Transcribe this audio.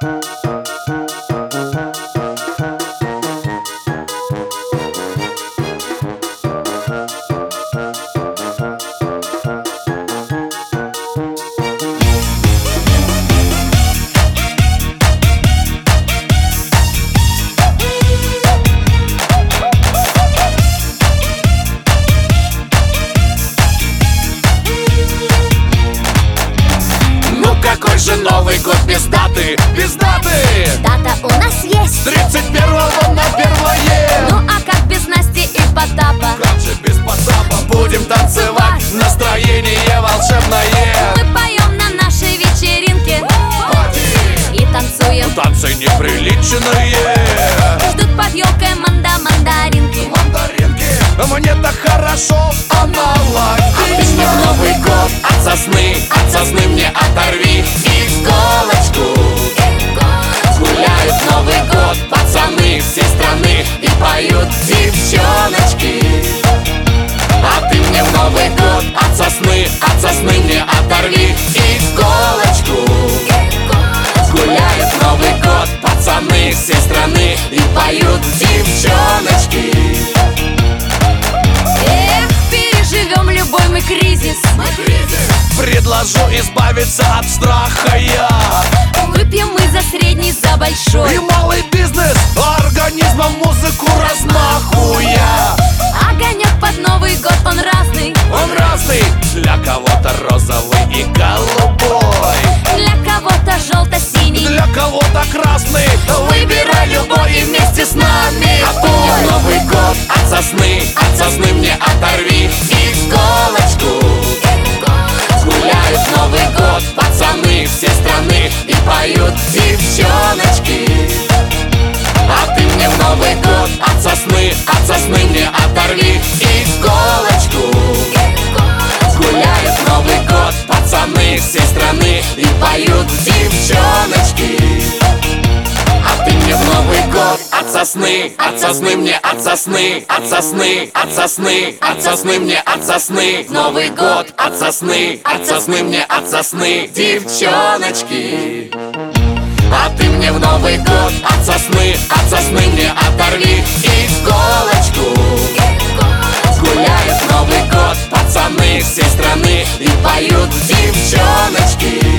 Какой же Новый год без даты, без даты? Дата у нас есть 31-го на 1-е. Ну а как без Насти и Потапа? Как же без Потапа? Будем танцевать, настроение волшебное. Мы поем на нашей вечеринке и танцуем. Танцы неприличные. Ждут под елкой мандаринки. Мандаринки, мне так хорошо, а наладить. Ты мне в Новый год от сосны мне оторви иголочку. Гуляют Новый год пацаны всей страны и поют девчоночки. А ты мне в Новый год от сосны мне оторви иголочку. Гуляют Новый год пацаны всей страны и поют девчоночки. Эх, переживем любой мы кризис. Предложу избавиться от страха я. Выпьем мы за средний, за большой. И малый бизнес организмом музыку размахуя. Огонек под Новый год, он разный. Он разный, для кого-то розовый и голубой, Для кого-то желто-синий, для кого-то красный. Выбирай любой и вместе с нами. А ты мне в Новый год от сосны мне оторви иголочку. Гуляют Новый год пацаны всей страны и поют девчоночки. А ты мне в Новый год от сосны мне оторви иголочку. Гуляют Новый год пацаны всей страны и поют девчоночки. А ты мне в Новый год от сосны мне от сосны мне от сосны. В Новый год от сосны мне от сосны девчоночки. А ты мне в Новый год от сосны мне оторви иголочку. Гуляют Новый год пацаны всей страны и поют девчоночки.